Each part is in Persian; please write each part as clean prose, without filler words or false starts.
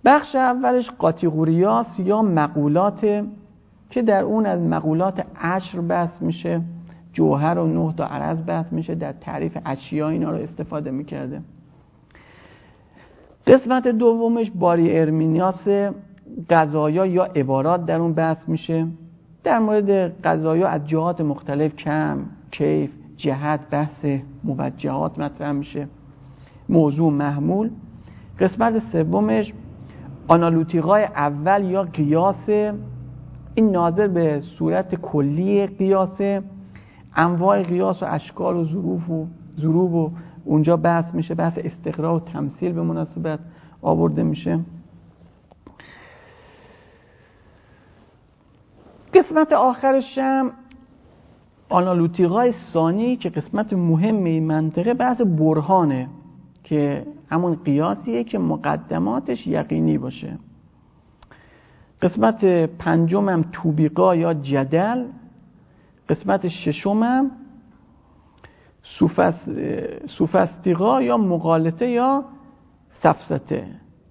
بخش اولش قاطیغوریاس یا مقولات که در اون از مقولات عشر بحث میشه، جوهر و 9 تا عرض بحث میشه، در تعریف اشیا اینا رو استفاده میکرده. قسمت دومش باری ارمینیاس، قضایا یا عبارات در اون بحث میشه. در مورد قضایا از جهات مختلف کم، کیف، جهت بحث موجهات مطرح میشه، موضوع محمول. قسمت سومش آنالوتیقای اول یا قیاس، این ناظر به صورت کلی قیاسه، انواع قیاس و اشکال و ظروف و اونجا بحث میشه، بحث استقراء و تمثیل به مناسبت آورده میشه. قسمت آخرش هم آنالوتیقای ثانی که قسمت مهم این منطقه بحث برهانه که همون قیاسیه که مقدماتش یقینی باشه. قسمت پنجم هم توبیقا یا جدل. قسمت ششم هم سوفستیقا یا مغالطه یا سفسطه.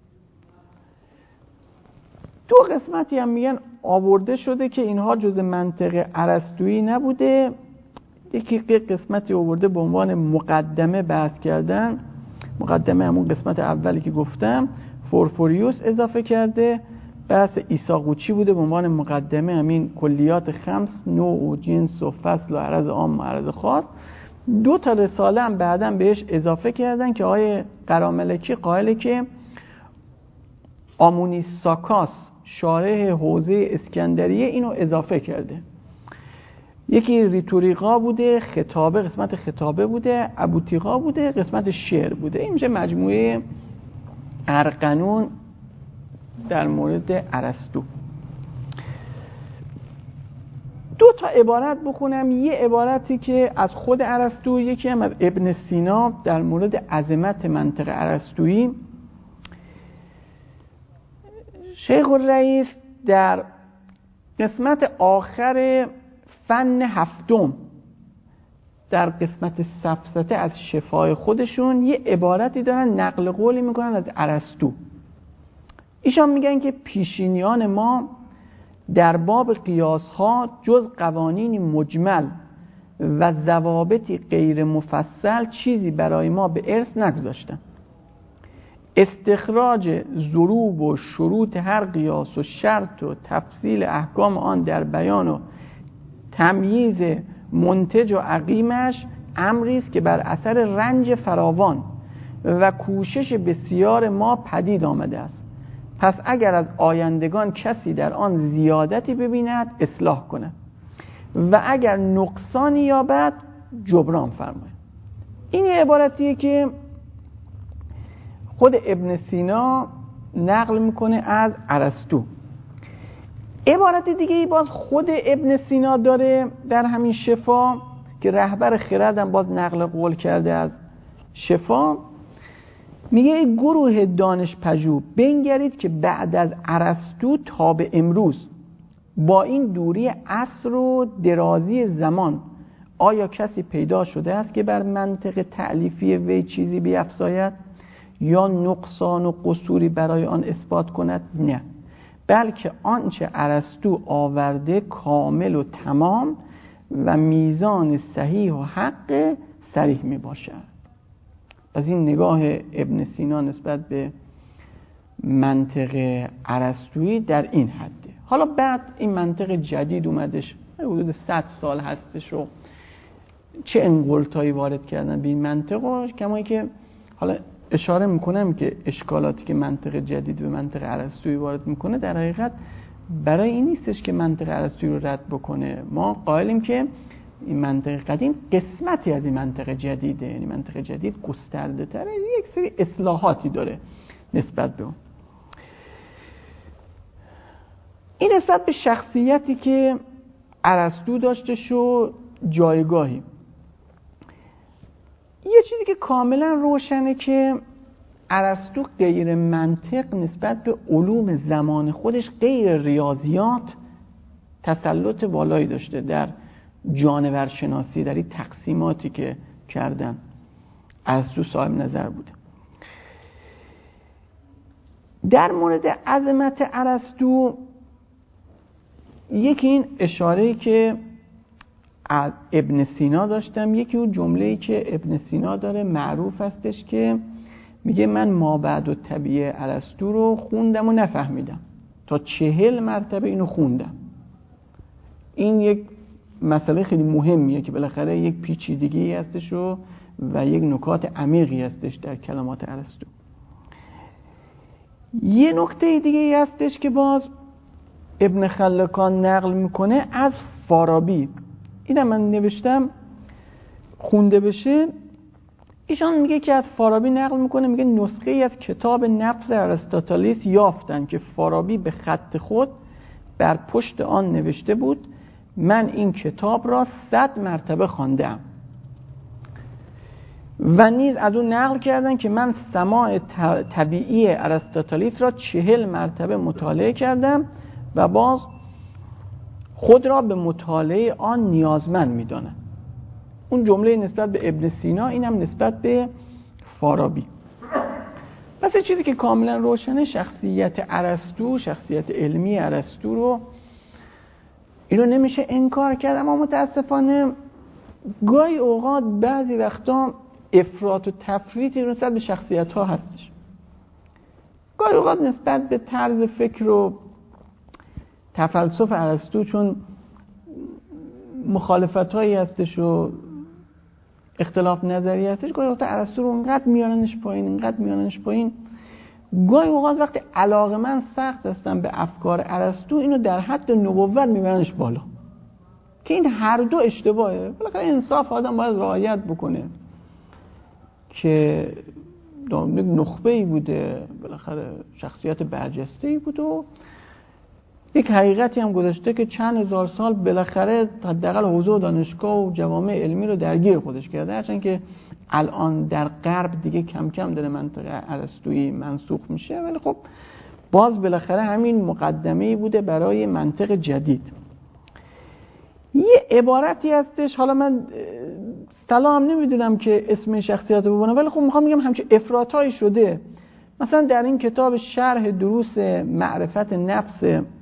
دو قسمتی هم میگن آورده شده که اینها جز منطق ارسطویی نبوده. یکی قسمتی آورده به عنوان مقدمه بحث کردن، مقدمه همون قسمت اولی که گفتم، فورفوریوس اضافه کرده. بحث ایساقوچی بوده به عنوان مقدمه همین کلیات خمس، نوع و جنس و فصل و عرض عام و عرض خاص. 2 تا رساله هم بعداً بهش اضافه کردن که آقای قراملکی قائله که آمونیساکاس شارح حوزه اسکندریه اینو اضافه کرده. یکی ریتوریقا بوده، خطابه، قسمت خطابه بوده، ابوتیقا بوده، قسمت شعر بوده. این میشه مجموعه ارقنون در مورد ارسطو. 2 تا عبارت بخونم. یه عبارتی که از خود ارسطو، یکی هم از ابن سینا در مورد عظمت منطق ارسطویی. شیخ الرئیس در قسمت آخر فن هفتم در قسمت سفسطه از شفای خودشون یه عبارتی دارن، نقل قولی میکنن از ارسطو. ایشان میگن که پیشینیان ما در باب قیاس ها جز قوانینی مجمل و ضوابطی غیر مفصل چیزی برای ما به ارث نگذاشتن. استخراج ضروب و شروط هر قیاس و شرط و تفصیل احکام آن در بیان و تمییز منتج و عقیمش امری است که بر اثر رنج فراوان و کوشش بسیار ما پدید آمده است. پس اگر از آیندگان کسی در آن زیادتی ببیند اصلاح کند و اگر نقصانی یابد جبران فرماید. این عبارتیه که خود ابن سینا نقل میکنه از ارسطو. عبارت دیگه ای باز خود ابن سینا داره در همین شفا که رهبر خرد هم باز نقل قول کرده از شفا. میگه ای گروه دانش پژوه بنگرید که بعد از ارسطو تا به امروز با این دوری عصر و درازی زمان آیا کسی پیدا شده است که بر منطق تألیفی وی چیزی بیفزاید یا نقصان و قصوری برای آن اثبات کند؟ نه، بلکه آنچه ارسطو آورده کامل و تمام و میزان صحیح و حق صریح می باشد. از این نگاه ابن سینا نسبت به منطق ارسطویی در این حده. حالا بعد این منطق جدید اومدش، حدود 100 سال هستش و چه انقلتایی وارد کردن به این منطق و کمایی که حالا اشاره میکنم که اشکالاتی که منطق جدید به منطق ارسطویی وارد میکنه در حقیقت برای این نیستش که منطق ارسطویی رو رد بکنه. ما قائلیم که این منطق قدیم قسمتی از این منطق جدیده، یعنی منطق جدید گسترده تره، یک سری اصلاحاتی داره نسبت به اون. این نسبت به شخصیتی که ارسطو داشته شو جایگاهی. یه چیزی که کاملا روشنه که ارسطو غیر منطق نسبت به علوم زمان خودش، غیر ریاضیات، تسلط بالایی داشته در جانورشناسی، در این تقسیماتی که کردن ارسطو صاحب نظر بوده. در مورد عظمت ارسطو یکی این اشاره‌ای که از ابن سینا داشتم، یکی اون جمله‌ای که ابن سینا داره معروف هستش که میگه من مابعد الطبیعه ارسطو رو خوندم و نفهمیدم، تا 40 مرتبه اینو خوندم. این یک مسئله خیلی مهمیه که بالاخره یک پیچیدگی هستش و یک نکات عمیقی هستش در کلمات ارسطو. یه نکته دیگه هستش که باز ابن خلکان نقل میکنه از فارابی، اینم من نوشتم خونده بشه. ایشان میگه که از فارابی نقل میکنه، میگه نسخه ای از کتاب نفس ارسطاطالیس یافتن که فارابی به خط خود بر پشت آن نوشته بود من این کتاب را 100 مرتبه خواندم. و نیز از اون نقل کردن که من سماع طبیعی ارسطاطالیس را 40 مرتبه مطالعه کردم و باز خود را به مطالعه آن نیازمند می‌دانم. اون جمله نسبت به ابن سینا، اینم نسبت به فارابی. پس چیزی که کاملا روشنه شخصیت ارسطو، شخصیت علمی ارسطو رو اینو نمیشه انکار کرد، اما متاسفانه گاهی اوقات بعضی وقتا افراط و تفریطی نسبت به شخصیت ها هستش. گاهی اوقات نسبت به طرز فکر و تفلسف ارسطو چون مخالفت هایی هستش و اختلاف نظری هستش، گاهی اوقات ارسطو رو اینقدر میارنش پایین. گاهی اوقات وقتی علاقه من سخت هستم به افکار ارسطو، اینو در حد نبوت میبرنش بالا که این هر دو اشتباهه. بالاخره انصاف آدم باید رعایت بکنه که نخبه‌ای بوده، بالاخره شخصیت برجسته‌ای بود و یک حقیقتی هم گذاشته که چند هزار سال بالاخره حداقل حوزه و دانشگاه و جوامع علمی رو درگیر خودش کرده، هرچند که الان در غرب دیگه کم کم داره منطقه ارسطویی منسوخ میشه، ولی خب باز بالاخره همین مقدمه‌ای بوده برای منطق جدید. یه عبارتی هستش، حالا من سلام نمیدونم که اسم شخصیت رو ببینم، ولی خب میخوام بگم همچه افراطایی شده. مثلا در این کتاب شرح دروس معرفت نفس